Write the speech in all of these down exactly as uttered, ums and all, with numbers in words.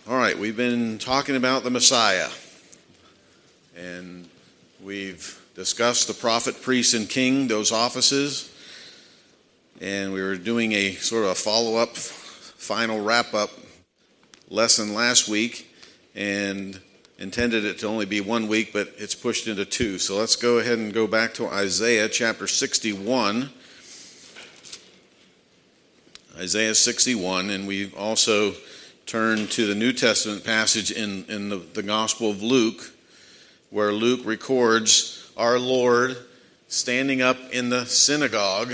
All right, we've been talking about the Messiah, and we've discussed the prophet, priest, and king, those offices, and we were doing a sort of a follow-up, final wrap-up lesson last week, and intended it to only be one week, but it's pushed into two. So let's go ahead and go back to Isaiah chapter sixty-one. Isaiah sixty-one, and we also turn to the New Testament passage in, in the, the Gospel of Luke, where Luke records our Lord standing up in the synagogue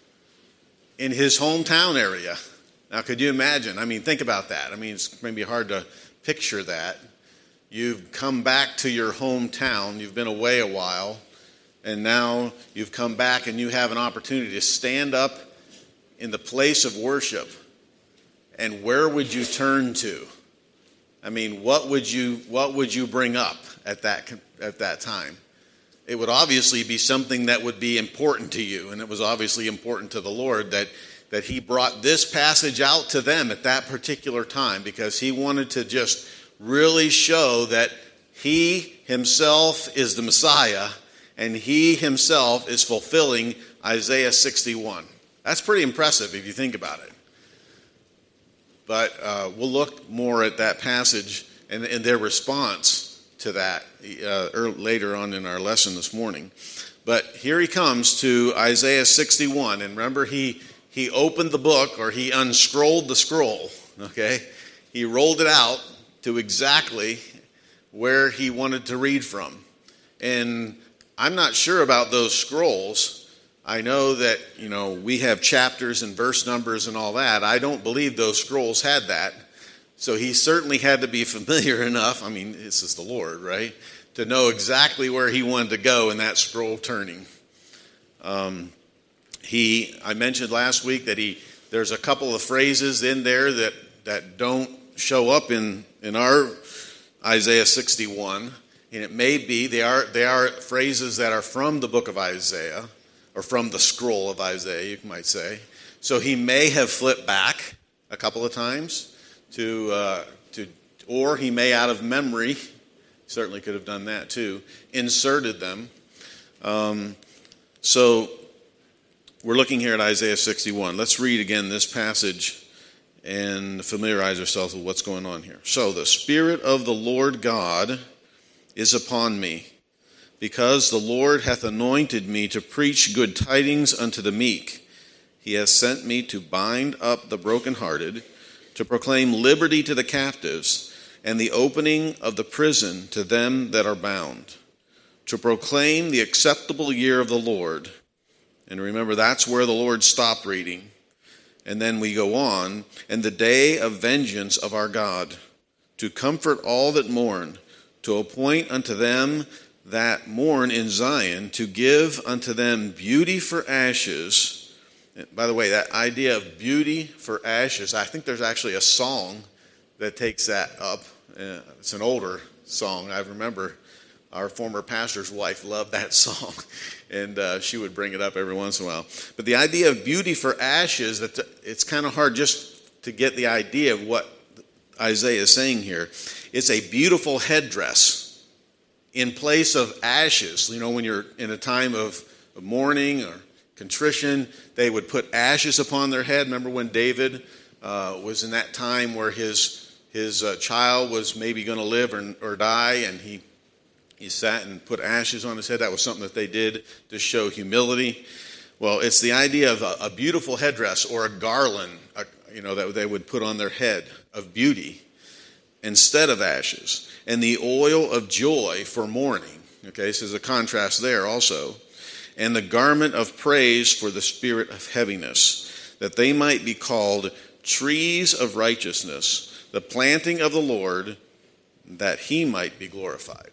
in his hometown area. Now, could you imagine? I mean, think about that. I mean, it's maybe hard to picture that. You've come back to your hometown, you've been away a while, and now you've come back and you have an opportunity to stand up in the place of worship. And where would you turn to? I mean, what would you what would you bring up at that at that time? It would obviously be something that would be important to you, and it was obviously important to the Lord that that he brought this passage out to them at that particular time, because he wanted to just really show that he himself is the Messiah, and he himself is fulfilling Isaiah sixty-one. That's pretty impressive if you think about it. But uh, we'll look more at that passage and, and their response to that uh, early, later on in our lesson this morning. But here he comes to Isaiah sixty-one. And remember, he, he opened the book, or he unscrolled the scroll. Okay? He rolled it out to exactly where he wanted to read from. And I'm not sure about those scrolls. I know that, you know, we have chapters and verse numbers and all that. I don't believe those scrolls had that. So he certainly had to be familiar enough, I mean, this is the Lord, right, to know exactly where he wanted to go in that scroll turning. Um, he, I mentioned last week that he, there's a couple of phrases in there that, that don't show up in, in our Isaiah sixty-one. And it may be, they are, they are phrases that are from the book of Isaiah, or from the scroll of Isaiah, you might say. So he may have flipped back a couple of times to, uh, to, or he may, out of memory, certainly could have done that too, inserted them. Um, so we're looking here at Isaiah sixty-one. Let's read again this passage and familiarize ourselves with what's going on here. So the Spirit of the Lord God is upon me, because the Lord hath anointed me to preach good tidings unto the meek. He hath sent me to bind up the brokenhearted, to proclaim liberty to the captives, and the opening of the prison to them that are bound, to proclaim the acceptable year of the Lord. And remember, that's where the Lord stopped reading. And then we go on, and the day of vengeance of our God, to comfort all that mourn, to appoint unto them that mourn in Zion, to give unto them beauty for ashes. And by the way, that idea of beauty for ashes, I think there's actually a song that takes that up. Uh, it's an older song. I remember our former pastor's wife loved that song, and uh, she would bring it up every once in a while. But the idea of beauty for ashes, that it's kind of hard just to get the idea of what Isaiah is saying here. It's a beautiful headdress in place of ashes. You know, when you're in a time of mourning or contrition, they would put ashes upon their head. Remember when David uh, was in that time where his his uh, child was maybe going to live or, or die, and he he sat and put ashes on his head. That was something that they did to show humility. Well, it's the idea of a, a beautiful headdress or a garland, a, you know, that they would put on their head of beauty instead of ashes, and the oil of joy for mourning. Okay, so there's a contrast there also. And the garment of praise for the spirit of heaviness, that they might be called trees of righteousness, the planting of the Lord, that he might be glorified.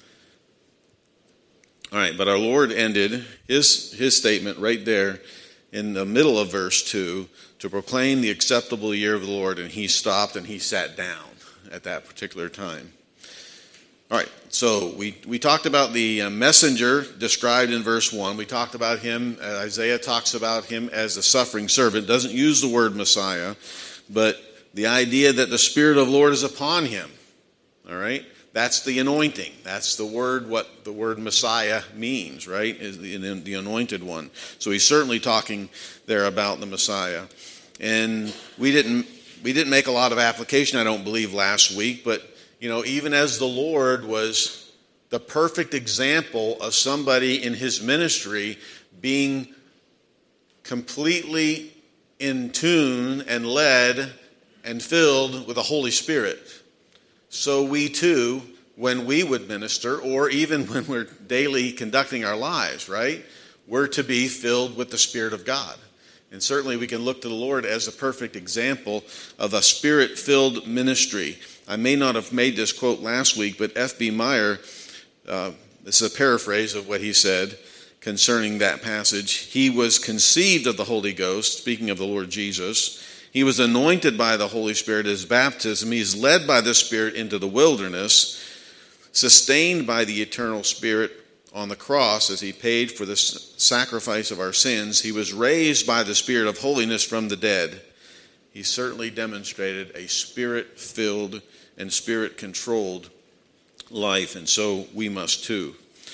All right, but our Lord ended his, his statement right there in the middle of verse two, to proclaim the acceptable year of the Lord, and he stopped and he sat down at that particular time. All right, so we, we talked about the messenger described in verse one. We talked about him, uh, Isaiah talks about him as the suffering servant. Doesn't use the word Messiah, but the idea that the Spirit of the Lord is upon him. All right? That's the anointing. That's the word, what the word Messiah means, right? Is the, the anointed one. So he's certainly talking there about the Messiah. And we didn't we didn't make a lot of application, I don't believe, last week. But, you know, even as the Lord was the perfect example of somebody in his ministry being completely in tune and led and filled with the Holy Spirit, so we too, when we would minister, or even when we're daily conducting our lives, right, we're to be filled with the Spirit of God. And certainly we can look to the Lord as a perfect example of a Spirit-filled ministry. I may not have made this quote last week, but F B Meyer, uh, this is a paraphrase of what he said concerning that passage. He was conceived of the Holy Ghost, speaking of the Lord Jesus. He was anointed by the Holy Spirit at his baptism. He is led by the Spirit into the wilderness, sustained by the eternal Spirit on the cross as he paid for the sacrifice of our sins. He was raised by the Spirit of holiness from the dead. He certainly demonstrated a Spirit-filled and Spirit-controlled life, and so we must too.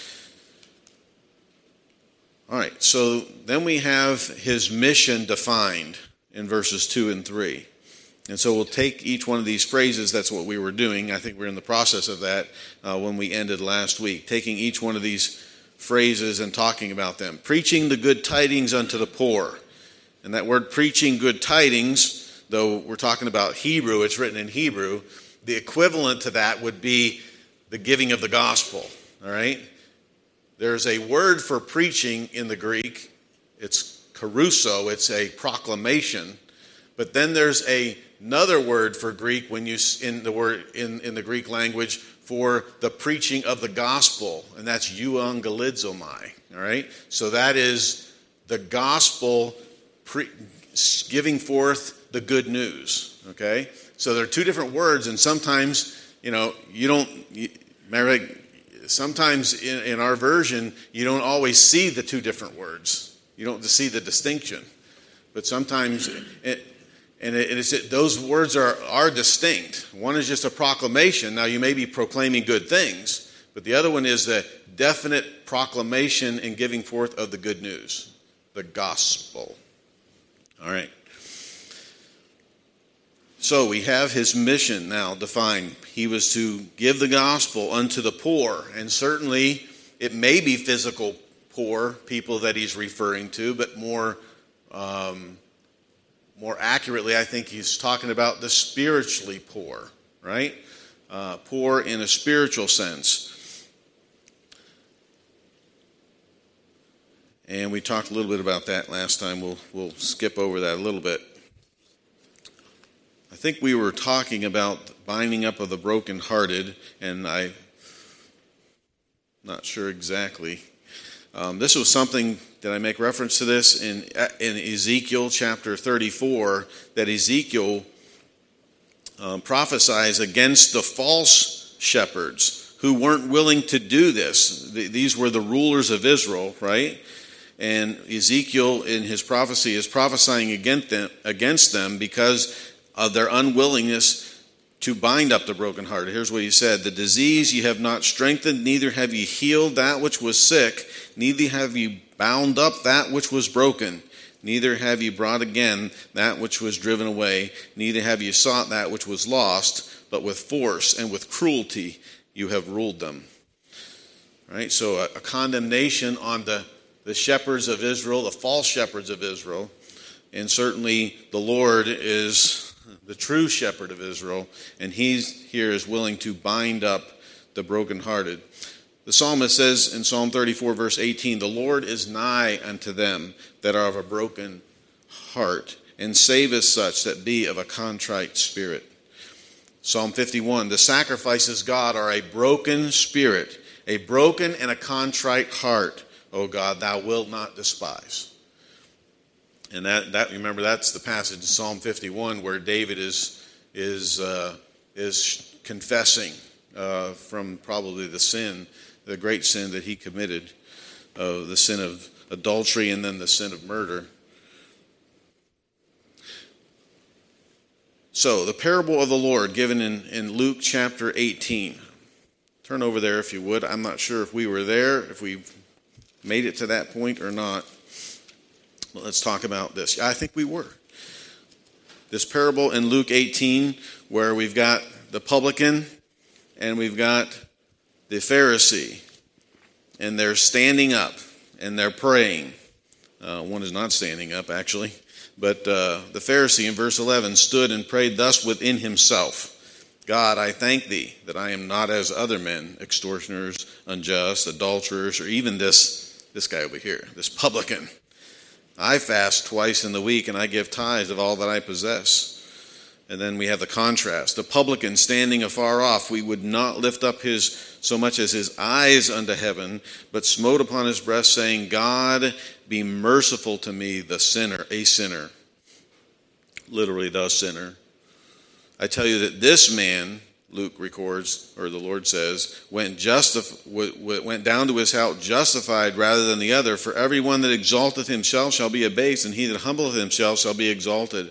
All right, so then we have his mission defined in verses two and three. And so we'll take each one of these phrases. That's what we were doing. I think we're in the process of that uh, when we ended last week, taking each one of these phrases and talking about them. Preaching the good tidings unto the poor. And that word preaching good tidings, though we're talking about Hebrew, it's written in Hebrew, the equivalent to that would be the giving of the gospel. All right? There's a word for preaching in the Greek. It's caruso, it's a proclamation. But then there's a, another word for Greek when you in the word in, in the Greek language for the preaching of the gospel, and that's euangelizomai. All right, so that is the gospel pre, giving forth the good news. Okay, so there are two different words, and sometimes you know you don't. You, sometimes in, in our version you don't always see the two different words. You don't see the distinction, but sometimes, it, and it, it's, it, those words are, are distinct. One is just a proclamation. Now, you may be proclaiming good things, but the other one is the definite proclamation and giving forth of the good news, the gospel. All right. So we have his mission now defined. He was to give the gospel unto the poor, and certainly it may be physical poor people that he's referring to, but more um, more accurately, I think he's talking about the spiritually poor, right? Uh, poor in a spiritual sense. And we talked a little bit about that last time. We'll we'll skip over that a little bit. I think we were talking about binding up of the brokenhearted, and I'm not sure exactly. Um, this was something, did I make reference to this in in Ezekiel chapter thirty-four, that Ezekiel um, prophesies against the false shepherds who weren't willing to do this. The, these were the rulers of Israel, right? And Ezekiel in his prophecy is prophesying against them, against them because of their unwillingness to bind up the brokenhearted. Here's what he said: the disease you have not strengthened, neither have you healed that which was sick, neither have you bound up that which was broken, neither have you brought again that which was driven away, neither have you sought that which was lost, but with force and with cruelty you have ruled them. Right? So a, a condemnation on the, the shepherds of Israel, the false shepherds of Israel, and certainly the Lord is the true shepherd of Israel, and he's here is willing to bind up the brokenhearted. The psalmist says in Psalm thirty-four, verse eighteen, the Lord is nigh unto them that are of a broken heart, and saveth such that be of a contrite spirit. Psalm fifty-one, the sacrifices, God, are a broken spirit, a broken and a contrite heart, O God, thou wilt not despise. And that, that remember, that's the passage in Psalm fifty-one where David is is uh, is confessing uh, from probably the sin, the great sin that he committed, uh, the sin of adultery and then the sin of murder. So, the parable of the Lord given in, in Luke chapter eighteen. Turn over there if you would. I'm not sure if we were there, if we made it to that point or not. But let's talk about this. I think we were. This parable in Luke eighteen, where we've got the publican and we've got the Pharisee, and they're standing up and they're praying. Uh, one is not standing up, actually. But uh, the Pharisee in verse eleven stood and prayed thus within himself. God, I thank thee that I am not as other men, extortioners, unjust, adulterers, or even this, this guy over here, this publican. I fast twice in the week and I give tithes of all that I possess. And then we have the contrast. The publican standing afar off, we would not lift up his so much as his eyes unto heaven, but smote upon his breast, saying, God, be merciful to me, the sinner, a sinner. Literally, the sinner. I tell you that this man, Luke records, or the Lord says, went justif- went down to his house justified rather than the other. For everyone that exalteth himself shall be abased, and he that humbleth himself shall be exalted.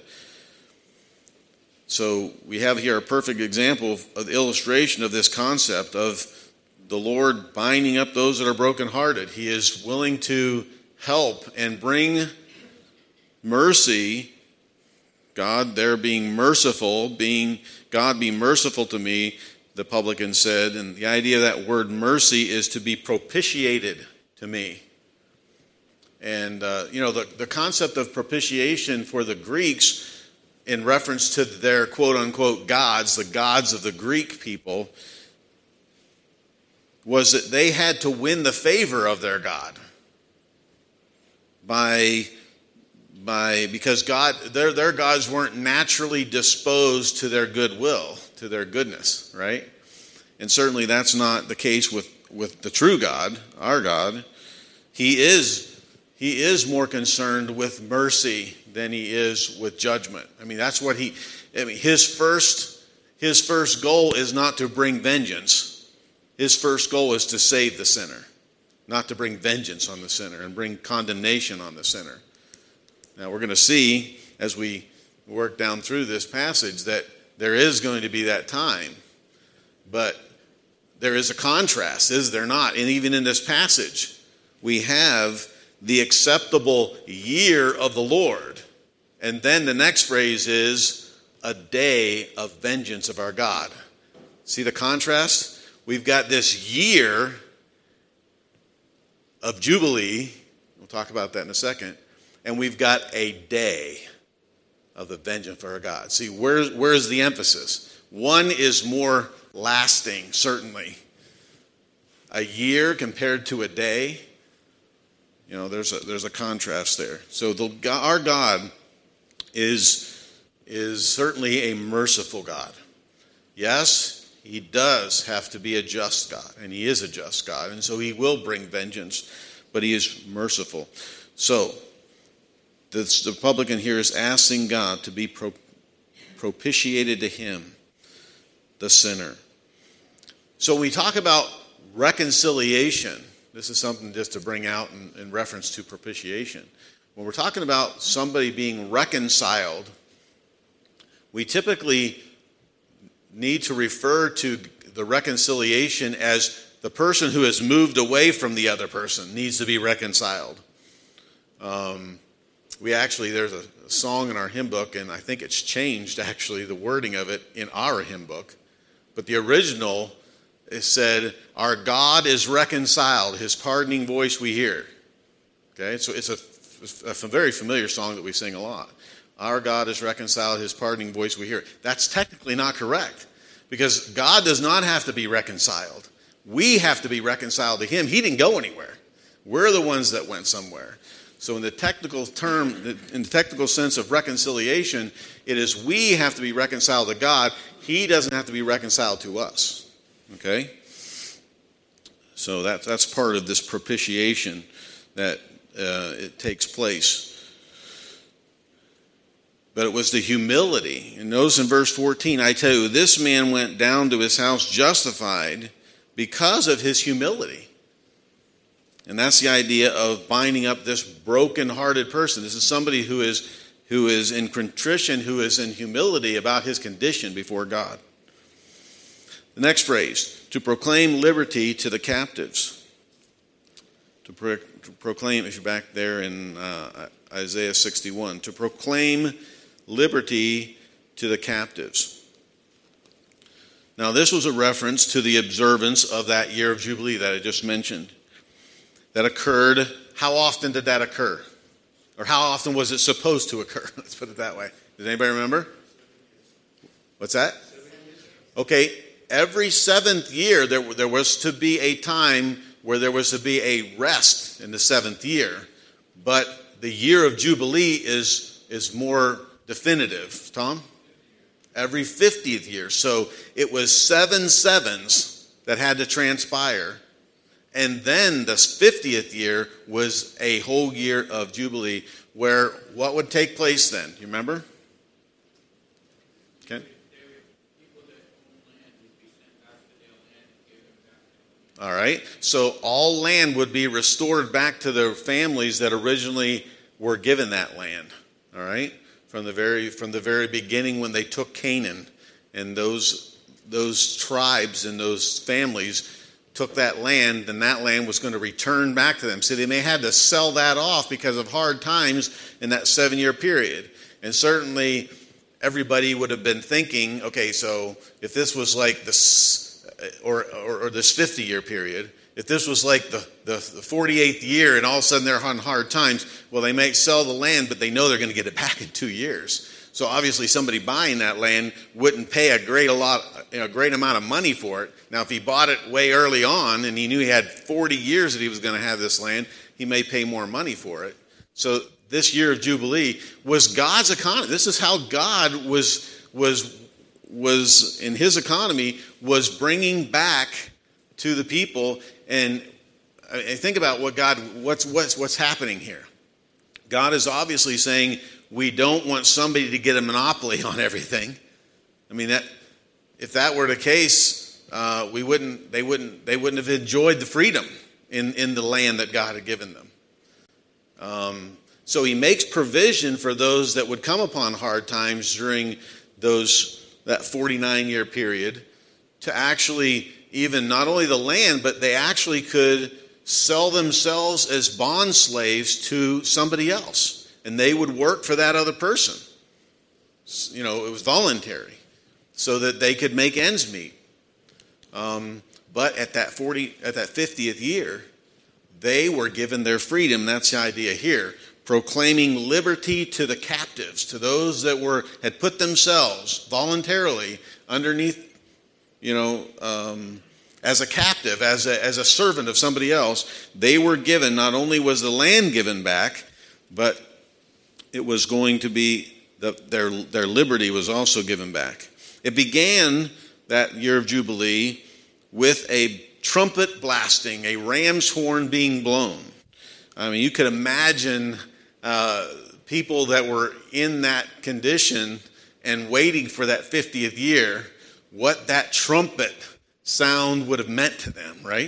So we have here a perfect example of the illustration of this concept of the Lord binding up those that are brokenhearted. He is willing to help and bring mercy. God there being merciful, being God be merciful to me, the publican said. And the idea of that word mercy is to be propitiated to me. And, uh, you know, the, the concept of propitiation for the Greeks, in reference to their quote-unquote gods, the gods of the Greek people, was that they had to win the favor of their God by, by because God, their, their gods weren't naturally disposed to their goodwill, to their goodness, right? And certainly that's not the case with, with the true God, our God. He is, he is more concerned with mercy than he is with judgment. I mean, that's what he, I mean, his first, his first goal is not to bring vengeance. His first goal is to save the sinner, not to bring vengeance on the sinner and bring condemnation on the sinner. Now, we're going to see as we work down through this passage that there is going to be that time, but there is a contrast, is there not? And even in this passage, we have the acceptable year of the Lord. And then the next phrase is a day of vengeance of our God. See the contrast? We've got this year of Jubilee. We'll talk about that in a second. And we've got a day of the vengeance of our God. See, where, where's the emphasis? One is more lasting, certainly. A year compared to a day. You know, there's a, there's a contrast there. So the, our God is, is certainly a merciful God. Yes, he does have to be a just God, and he is a just God, and so he will bring vengeance, but he is merciful. So this, the publican here is asking God to be pro, propitiated to him, the sinner. So when we talk about reconciliation, this is something just to bring out in, in reference to propitiation. When we're talking about somebody being reconciled, we typically need to refer to the reconciliation as the person who has moved away from the other person needs to be reconciled. Um, we actually, there's a, a song in our hymn book, and I think it's changed, actually, the wording of it in our hymn book. But the original, it said, our God is reconciled, his pardoning voice we hear. Okay, so it's a, a very familiar song that we sing a lot. Our God is reconciled, his pardoning voice we hear. That's technically not correct, because God does not have to be reconciled. We have to be reconciled to him. He didn't go anywhere. We're the ones that went somewhere. So in the technical term, in the technical sense of reconciliation, it is we have to be reconciled to God. He doesn't have to be reconciled to us. Okay? So that, that's part of this propitiation that uh, it takes place. But it was the humility. And notice in verse fourteen, I tell you, this man went down to his house justified because of his humility. And that's the idea of binding up this broken-hearted person. This is somebody who is who is in contrition, who is in humility about his condition before God. The next phrase, to proclaim liberty to the captives. To, pro- to proclaim, if you're back there in uh, Isaiah sixty-one, to proclaim liberty to the captives. Now, this was a reference to the observance of that year of Jubilee that I just mentioned. That occurred, how often did that occur? Or how often was it supposed to occur? Let's put it that way. Does anybody remember? What's that? Okay, every seventh year there, there was to be a time where there was to be a rest in the seventh year. But the year of Jubilee is, is more definitive. Tom? Every fiftieth year. So it was seven sevens that had to transpire. And then the fiftieth year was a whole year of Jubilee, where what would take place then? You remember? Okay. All right. So all land would be restored back to the families that originally were given that land. All right. From the very from the very beginning when they took Canaan, and those those tribes and those families took that land, and that land was going to return back to them. So they may have had to sell that off because of hard times in that seven-year period. And certainly everybody would have been thinking, okay, so if this was like this, or, or, or this fifty-year period, if this was like the, the, the forty-eighth year and all of a sudden they're on hard times, well, they may sell the land, but they know they're going to get it back in two years. So obviously somebody buying that land wouldn't pay a great a lot, you know, a great amount of money for it. Now, if he bought it way early on and he knew he had forty years that he was going to have this land, he may pay more money for it. So this year of Jubilee was God's economy. This is how God was was was in his economy was bringing back to the people. And I think about what God what's what's what's happening here. God is obviously saying, we don't want somebody to get a monopoly on everything. I mean, that if that were the case, uh, we wouldn't. They wouldn't. They wouldn't have enjoyed the freedom in, in the land that God had given them. Um, so He makes provision for those that would come upon hard times during those that forty-nine year period to actually even not only the land, but they actually could sell themselves as bond slaves to somebody else. And they would work for that other person. You know, it was voluntary, so that they could make ends meet. Um, but at that forty, at that fiftieth year, they were given their freedom. That's the idea here, proclaiming liberty to the captives, to those that were had put themselves voluntarily underneath, you know, um, as a captive, as a as a servant of somebody else. They were given. Not only was the land given back, but it was going to be, the, their, their liberty was also given back. It began, that year of Jubilee, with a trumpet blasting, a ram's horn being blown. I mean, you could imagine uh, people that were in that condition and waiting for that fiftieth year, what that trumpet sound would have meant to them, right?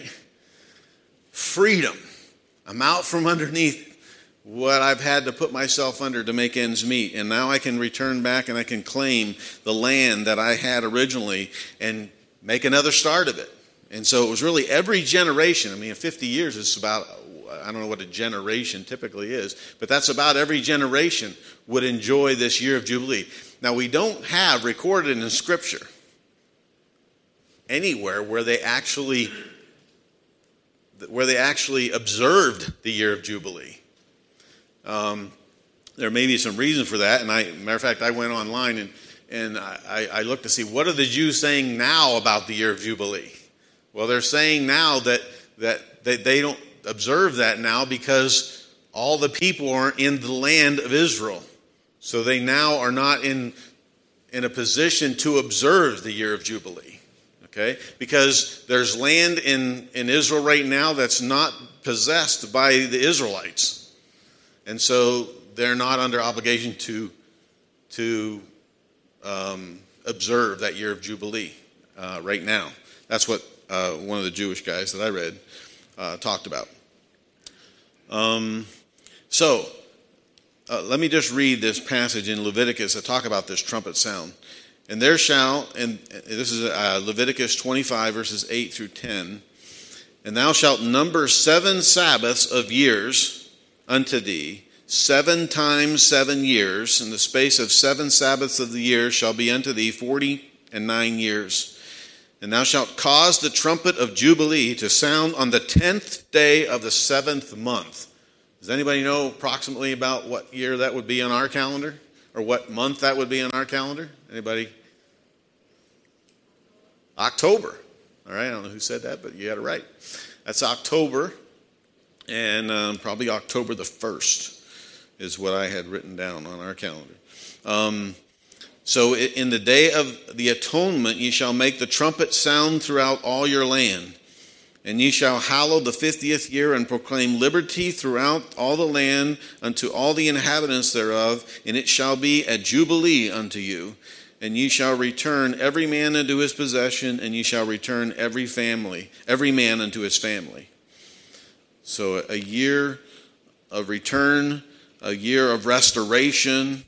Freedom. I'm out from underneath what I've had to put myself under to make ends meet. And now I can return back and I can claim the land that I had originally and make another start of it. And so it was really every generation. I mean, fifty years is about, I don't know what a generation typically is, but that's about every generation would enjoy this year of Jubilee. Now, we don't have recorded in Scripture anywhere where they actually where they actually observed the year of Jubilee. Um, there may be some reason for that, and I, matter of fact, I went online and and I, I looked to see what are the Jews saying now about the year of Jubilee. Well, they're saying now that that they, they don't observe that now because all the people aren't in the land of Israel, so they now are not in in a position to observe the year of Jubilee. Okay, because there's land in in Israel right now that's not possessed by the Israelites. And so they're not under obligation to to um, observe that year of Jubilee uh, right now. That's what uh, one of the Jewish guys that I read uh, talked about. Um, so uh, let me just read this passage in Leviticus to talk about this trumpet sound. And there shall, and this is uh, Leviticus twenty-five, verses eight through ten, and thou shalt number seven Sabbaths of years unto thee, seven times seven years, and the space of seven Sabbaths of the year shall be unto thee forty and nine years. And thou shalt cause the trumpet of Jubilee to sound on the tenth day of the seventh month. Does anybody know approximately about what year that would be on our calendar? Or what month that would be on our calendar? Anybody? October. All right, I don't know who said that, but you got it right. That's October, and um, probably October the first is what I had written down on our calendar. Um, so in the day of the atonement, ye shall make the trumpet sound throughout all your land. And ye shall hallow the fiftieth year and proclaim liberty throughout all the land unto all the inhabitants thereof, and it shall be a jubilee unto you. And ye shall return every man unto his possession, and ye shall return every family, every man unto his family. So a year of return, a year of restoration.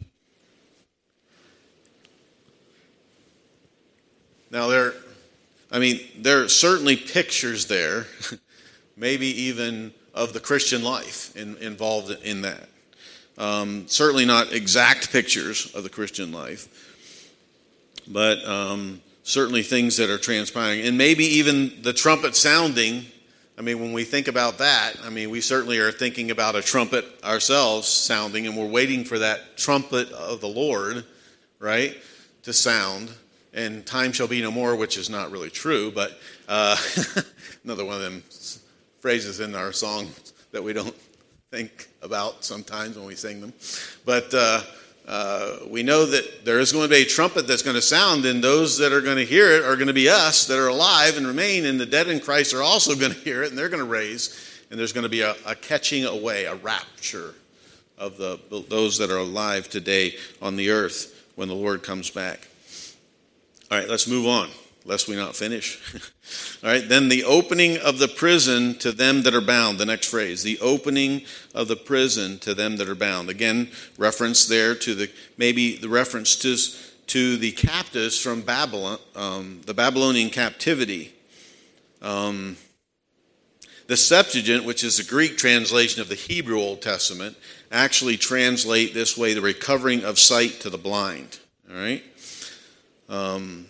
Now there I mean, there are certainly pictures there, maybe even of the Christian life in, involved in that. Um, certainly not exact pictures of the Christian life, but um, certainly things that are transpiring. And maybe even the trumpet sounding. I mean, when we think about that, I mean, we certainly are thinking about a trumpet ourselves sounding, and we're waiting for that trumpet of the Lord, right, to sound. And time shall be no more, which is not really true, but uh, another one of them phrases in our song that we don't think about sometimes when we sing them. But uh, uh, we know that there is going to be a trumpet that's going to sound, and those that are going to hear it are going to be us that are alive and remain, and the dead in Christ are also going to hear it, and they're going to raise, and there's going to be a, a catching away, a rapture of the those that are alive today on the earth when the Lord comes back. All right, let's move on, lest we not finish. All right, then the opening of the prison to them that are bound. The next phrase, the opening of the prison to them that are bound. Again, reference there to the, maybe the reference to, to the captives from Babylon, um, the Babylonian captivity. Um, the Septuagint, which is the Greek translation of the Hebrew Old Testament, actually translate this way, the recovering of sight to the blind. All right? Um,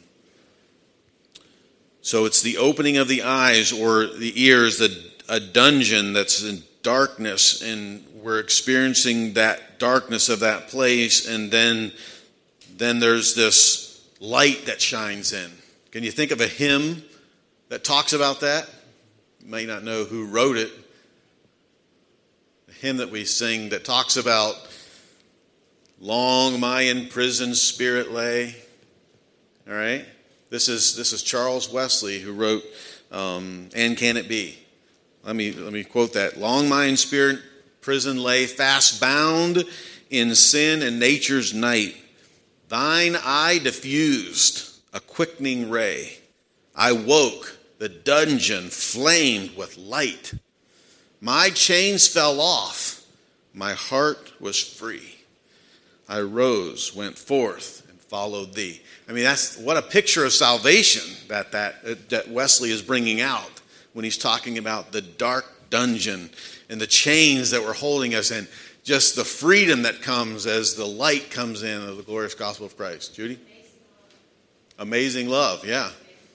so it's the opening of the eyes or the ears, the, a dungeon that's in darkness, and we're experiencing that darkness of that place, and then then there's this light that shines in. Can you think of a hymn that talks about that? You may not know who wrote it. A hymn that we sing that talks about long my imprisoned spirit lay. All right, this is this is Charles Wesley who wrote um, "And Can It Be?" Let me let me quote that: "Long my spirit prison lay, fast bound in sin and nature's night. Thine eye diffused a quickening ray. I woke, the dungeon flamed with light. My chains fell off, my heart was free. I rose, went forth, and followed thee." I mean, that's what a picture of salvation that, that that Wesley is bringing out when he's talking about the dark dungeon and the chains that were holding us, and just the freedom that comes as the light comes in of the glorious gospel of Christ. Judy? Amazing love, yeah.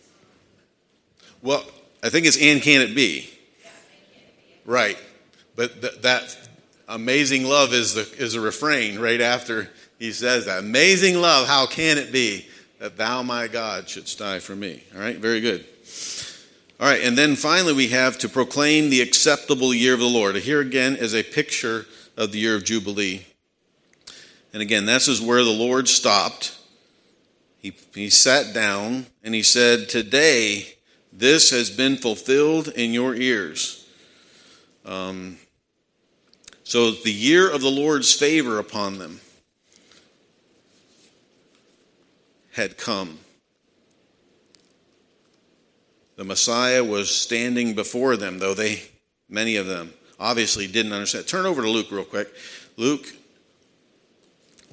Well, I think it's "And Can It Be?" Right. But th- that amazing love is the is a refrain right after he says that. Amazing love, how can it be that thou, my God, shouldst die for me? All right, very good. All right, and then finally we have to proclaim the acceptable year of the Lord. Here again is a picture of the year of Jubilee. And again, this is where the Lord stopped. He, he sat down and he said, "Today this has been fulfilled in your ears." Um, so the year of the Lord's favor upon them had come. The Messiah was standing before them, though they, many of them, obviously didn't understand. Turn over to Luke real quick. Luke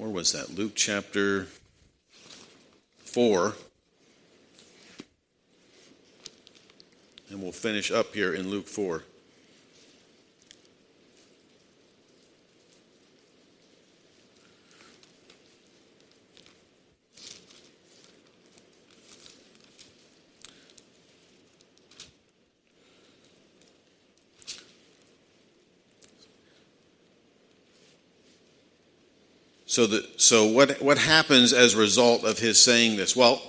where was that? Luke chapter four. And we'll finish up here in Luke four. So, the, so what what happens as a result of his saying this? Well,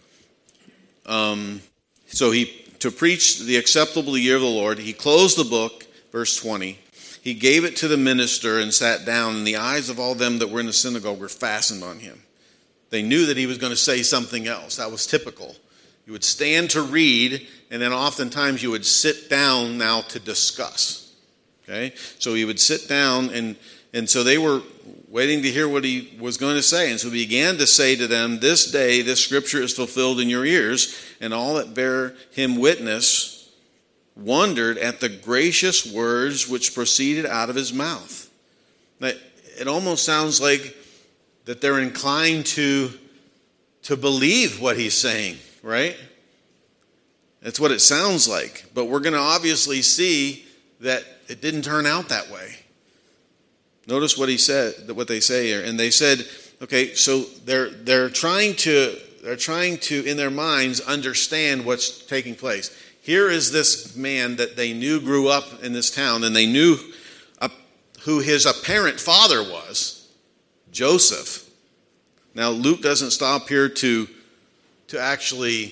um, so he to preach the acceptable year of the Lord, he closed the book, verse twenty. He gave it to the minister and sat down, and the eyes of all them that were in the synagogue were fastened on him. They knew that he was going to say something else. That was typical. You would stand to read, and then oftentimes you would sit down now to discuss. Okay, so he would sit down, and and so they were waiting to hear what he was going to say. And so he began to say to them, "This day this scripture is fulfilled in your ears." And all that bear him witness wondered at the gracious words which proceeded out of his mouth. Now, it almost sounds like that they're inclined to, to believe what he's saying, right? That's what it sounds like. But we're going to obviously see that it didn't turn out that way. Notice what he said, what they say here. And they said, okay, so they're they're trying to they're trying to in their minds understand what's taking place. Here is this man that they knew grew up in this town, and they knew uh, who his apparent father was, Joseph. Now Luke doesn't stop here to to actually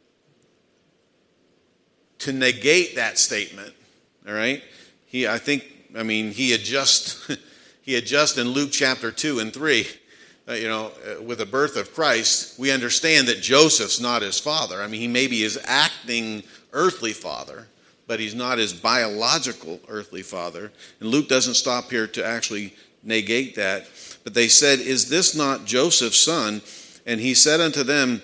to negate that statement. All right, he I think I mean he had just. He had just in Luke chapter two and three, uh, you know, uh, with the birth of Christ, we understand that Joseph's not his father. I mean, he may be his acting earthly father, but he's not his biological earthly father. And Luke doesn't stop here to actually negate that. But they said, "Is this not Joseph's son?" And he said unto them,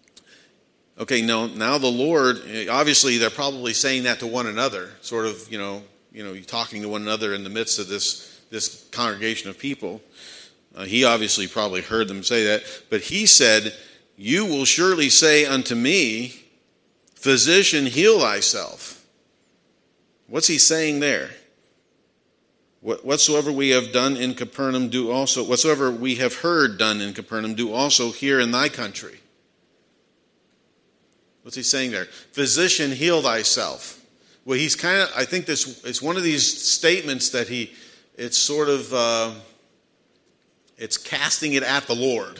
okay, no, now the Lord, obviously they're probably saying that to one another, sort of, you know, you know, talking to one another in the midst of this this congregation of people. Uh, he obviously probably heard them say that. But he said, "You will surely say unto me, Physician, heal thyself." What's he saying there? Whatsoever we have done in Capernaum, do also, whatsoever we have heard done in Capernaum, do also here in thy country. What's he saying there? Physician, heal thyself. Well, he's kind of, I think this, it's one of these statements that he, it's sort of, uh, it's casting it at the Lord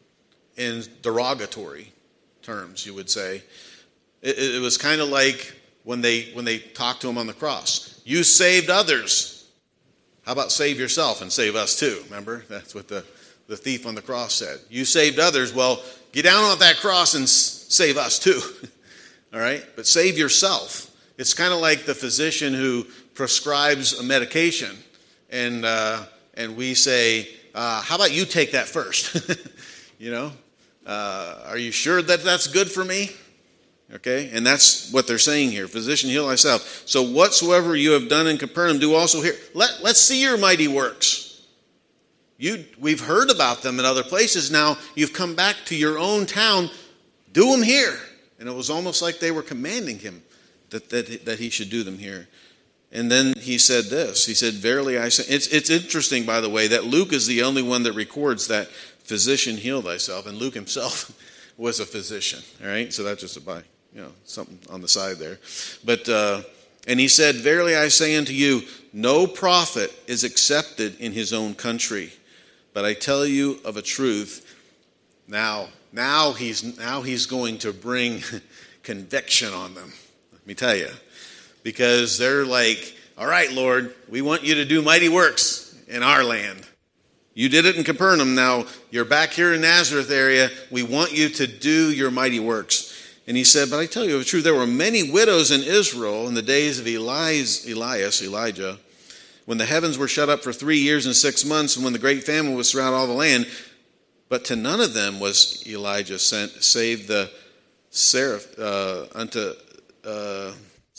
in derogatory terms, you would say. It, it was kind of like when they when they talked to him on the cross. You saved others. How about save yourself and save us too? Remember? That's what the, the thief on the cross said. You saved others. Well, get down off that cross and s- save us too. All right? But save yourself. It's kind of like the physician who prescribes a medication. And uh, and we say, uh, how about you take that first? You know, uh, are you sure that that's good for me? Okay, and that's what they're saying here. Physician, heal thyself. So whatsoever you have done in Capernaum, do also here. Let, let's see your mighty works. You, we've heard about them in other places. Now you've come back to your own town. Do them here. And it was almost like they were commanding him that, that, that he should do them here. And then he said this. He said, verily I say, it's, it's interesting, by the way, that Luke is the only one that records that physician, heal thyself. And Luke himself was a physician. All right, so that's just a by, you know, something on the side there. But, uh, and he said, verily I say unto you, no prophet is accepted in his own country. But I tell you of a truth, now, now he's, now he's going to bring conviction on them. Let me tell you. Because they're like, all right, Lord, we want you to do mighty works in our land. You did it in Capernaum. Now you're back here in Nazareth area. We want you to do your mighty works. And he said, but I tell you the truth, there were many widows in Israel in the days of Elias, Elias, Elijah, when the heavens were shut up for three years and six months, and when the great famine was throughout all the land. But to none of them was Elijah sent, save the Seraph, uh, unto uh,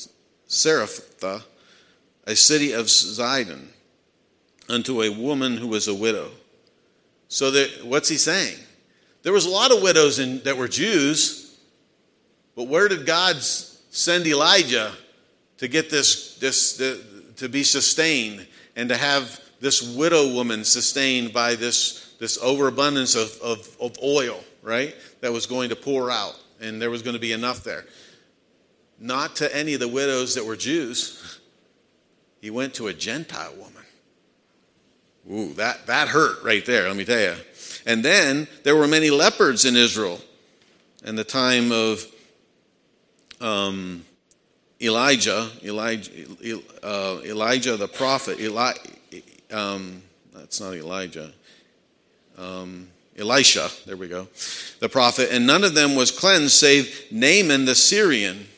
Sarepta, a city of Zidon, unto a woman who was a widow. So that, what's he saying? There was a lot of widows in, that were Jews, but where did God send Elijah to get this, this, this to be sustained and to have this widow woman sustained by this, this overabundance of, of, of oil, right, that was going to pour out, and there was going to be enough there? Not to any of the widows that were Jews. He went to a Gentile woman. Ooh, that, that hurt right there, let me tell you. And then there were many lepers in Israel in the time of um, Elijah, Elijah, uh, Elijah the prophet. Eli, um, that's not Elijah. Um, Elisha, there we go, the prophet. And none of them was cleansed save Naaman the Syrian.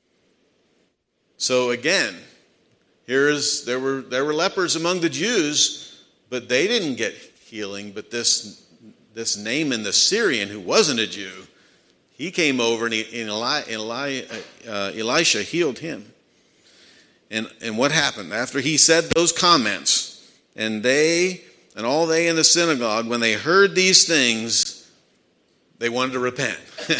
So again, here's there were there were lepers among the Jews, but they didn't get healing. But this. This Naaman the Syrian, who wasn't a Jew, he came over and, he, and Eli, Eli, uh, Elisha healed him. And, and what happened? After he said those comments, and they and all they in the synagogue, when they heard these things, they wanted to repent.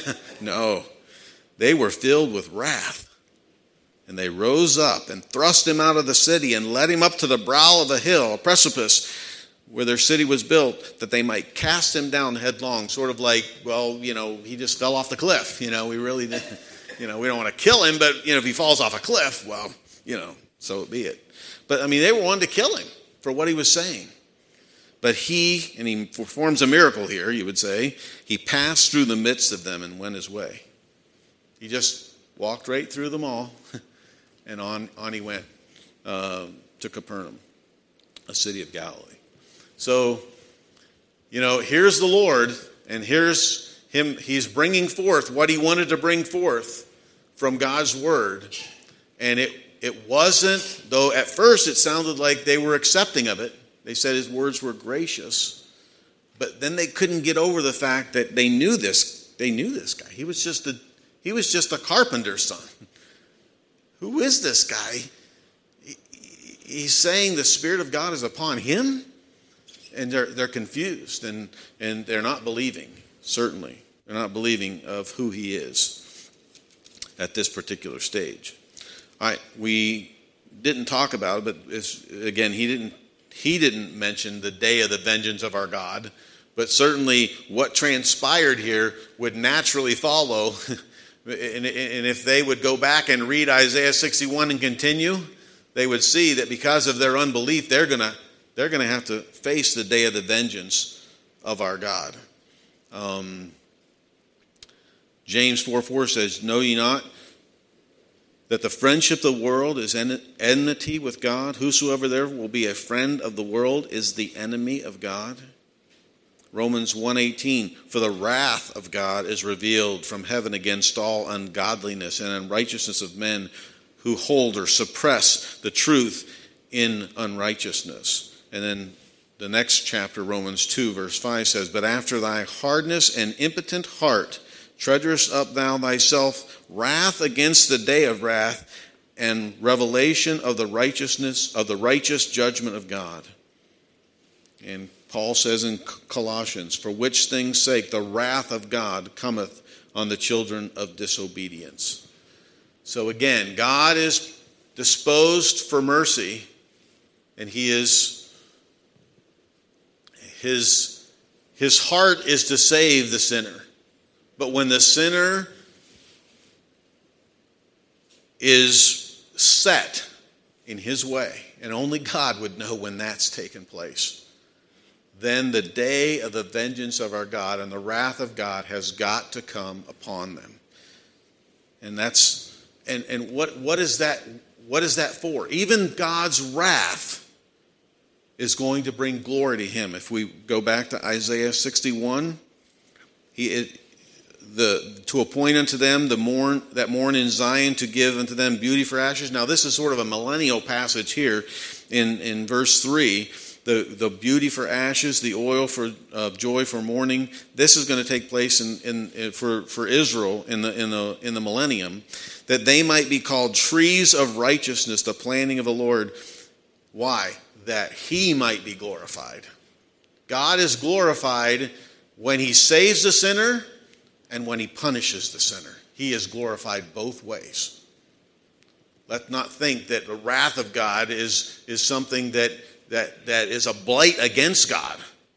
No, they were filled with wrath. And they rose up and thrust him out of the city and led him up to the brow of a hill, a precipice, where their city was built, that they might cast him down headlong. Sort of like, well, you know, he just fell off the cliff. You know, we really didn't, you know, we don't want to kill him, but, you know, if he falls off a cliff, well, you know, so be it. But, I mean, they wanted to kill him for what he was saying. But he, and he performs a miracle here, you would say, he passed through the midst of them and went his way. He just walked right through them all, and on, on he went uh, to Capernaum, a city of Galilee. So, you know, here's the Lord, and here's him. He's bringing forth what he wanted to bring forth from God's word. And it, it wasn't, though at first it sounded like they were accepting of it. They said his words were gracious. But then they couldn't get over the fact that they knew this. They knew this guy. He was just a, he was just a carpenter's son. Who is this guy? He, he's saying the Spirit of God is upon him? And they're they're confused, and, and they're not believing, certainly. They're not believing of who he is at this particular stage. All right, we didn't talk about it, but it's, again, he didn't he didn't mention the day of the vengeance of our God, but certainly what transpired here would naturally follow. and, and if they would go back and read Isaiah sixty-one and continue, they would see that because of their unbelief, they're going to They're going to have to face the day of the vengeance of our God. Um, James four four says, know ye not that the friendship of the world is enmity with God? Whosoever therefore will be a friend of the world is the enemy of God. Romans one eighteen, for the wrath of God is revealed from heaven against all ungodliness and unrighteousness of men who hold or suppress the truth in unrighteousness. And then the next chapter, Romans two, verse five says, but after thy hardness and impotent heart, treasurest up thou thyself wrath against the day of wrath and revelation of the righteousness of the righteous judgment of God. And Paul says in Colossians, for which things sake the wrath of God cometh on the children of disobedience. So again, God is disposed for mercy, and he is His, his heart is to save the sinner. But when the sinner is set in his way, and only God would know when that's taken place, then the day of the vengeance of our God and the wrath of God has got to come upon them. And that's and, and what what is that what is that for? Even God's wrath is going to bring glory to him. If we go back to Isaiah sixty-one, he it, the to appoint unto them the mourn that mourn in Zion, to give unto them beauty for ashes. Now this is sort of a millennial passage here in, in verse three. The, the beauty for ashes, the oil for uh, joy for mourning. This is going to take place in, in, in for, for Israel in the in the in the millennium, that they might be called trees of righteousness, the planting of the Lord. Why? That he might be glorified. God is glorified when he saves the sinner and when he punishes the sinner. He is glorified both ways. Let's not think that the wrath of God is, is something that, that, that is a blight against God.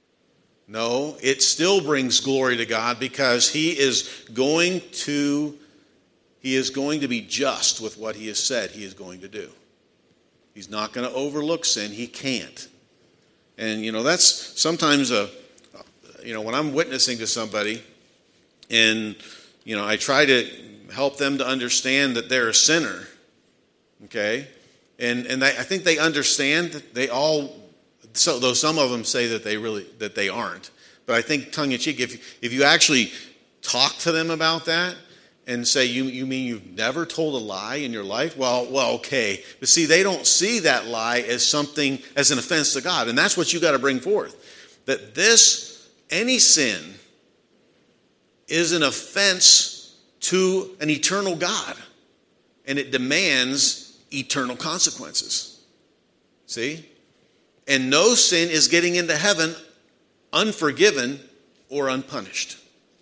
No, it still brings glory to God because he is going to, he is going to be just with what he has said he is going to do. He's not going to overlook sin. He can't. And, you know, that's sometimes a, you know, when I'm witnessing to somebody and, you know, I try to help them to understand that they're a sinner, okay? And and they, I think they understand that they all, so though some of them say that they really, that they aren't. But I think tongue-in-cheek, if, if you actually talk to them about that and say, you, you mean you've never told a lie in your life? Well, well, okay. But see, they don't see that lie as something, as an offense to God. And that's what you got to bring forth. That this, any sin, is an offense to an eternal God. And it demands eternal consequences. See? And no sin is getting into heaven unforgiven or unpunished.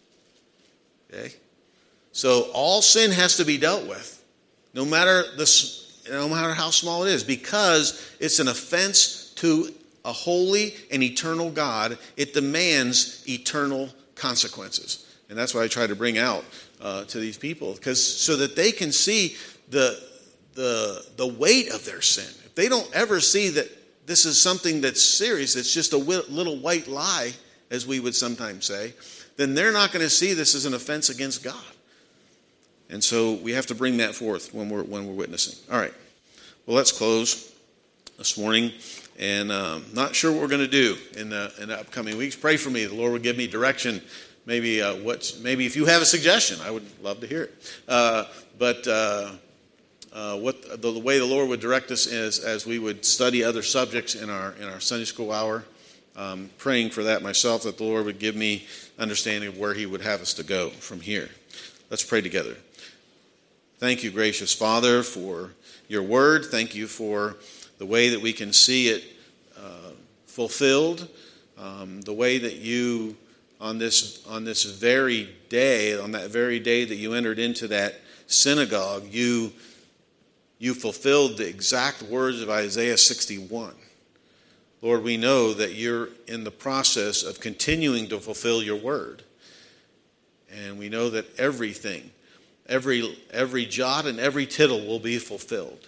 Okay? So all sin has to be dealt with, no matter the, no matter how small it is, because it's an offense to a holy and eternal God. It demands eternal consequences, and that's what I try to bring out uh, to these people, because so that they can see the the the weight of their sin. If they don't ever see that this is something that's serious, it's just a little white lie, as we would sometimes say, then they're not going to see this as an offense against God. And so we have to bring that forth when we're when we're witnessing. All right. Well, let's close this morning. And um, not sure what we're going to do in the in the upcoming weeks. Pray for me. The Lord would give me direction. Maybe uh, what's maybe if you have a suggestion, I would love to hear it. Uh, but uh, uh, what the, the way the Lord would direct us is as we would study other subjects in our in our Sunday school hour. Um, praying for that myself, that the Lord would give me understanding of where He would have us to go from here. Let's pray together. Thank you, gracious Father, for your word. Thank you for the way that we can see it uh, fulfilled, um, the way that you, on this on this very day, on that very day that you entered into that synagogue, you you fulfilled the exact words of Isaiah sixty-one. Lord, we know that you're in the process of continuing to fulfill your word. And we know that everything, every every jot and every tittle will be fulfilled.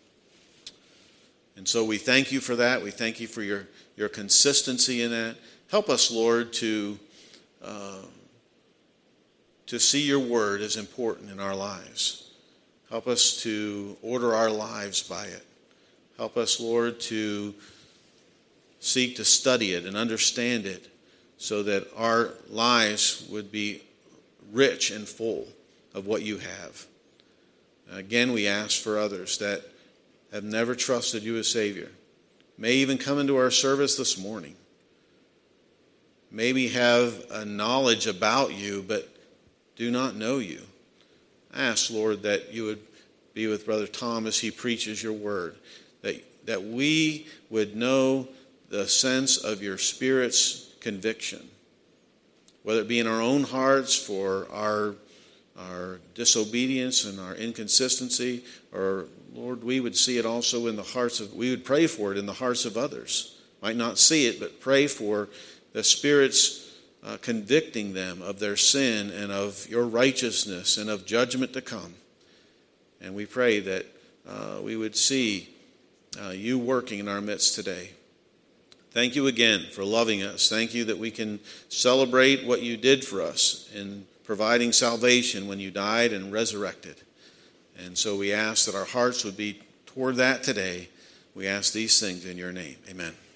And so we thank you for that. We thank you for your, your consistency in that. Help us, Lord, to, uh, to see your word as important in our lives. Help us to order our lives by it. Help us, Lord, to seek to study it and understand it so that our lives would be rich and full of what you have. Again, we ask for others that have never trusted you as Savior. May even come into our service this morning. Maybe have a knowledge about you, but do not know you. I ask, Lord, that you would be with Brother Tom as he preaches your word, that, that we would know the sense of your Spirit's conviction, whether it be in our own hearts for our, our disobedience and our inconsistency, or, Lord, we would see it also in the hearts of, we would pray for it in the hearts of others. Might not see it, but pray for the Spirit's uh, convicting them of their sin and of your righteousness and of judgment to come. And we pray that uh, we would see uh, you working in our midst today. Thank you again for loving us. Thank you that we can celebrate what you did for us in providing salvation when you died and resurrected. And so we ask that our hearts would be toward that today. We ask these things in your name. Amen.